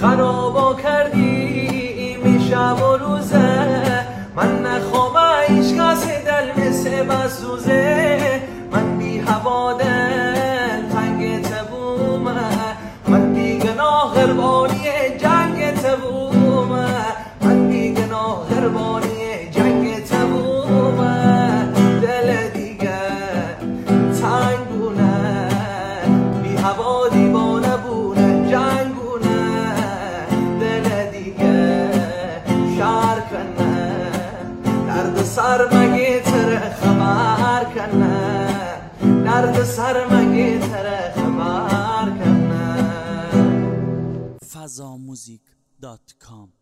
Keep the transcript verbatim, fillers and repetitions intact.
خرابا کردی میشب و روزه، من نخوام هیچ کس دل مثل بسوزه، من بی هوا دل تنگ تبومه، من بی گناه قربانی جنگ تبومه، من بی گناه قربانی جنگ تبومه، دل دیگه تنگونه بی هوا دیوانه بونه جنگونه، دل دیگه شهر کنه درد سر مگه تره خبر کنه، درد سر مگه تره خبر کنه. فضا موزیک دات کام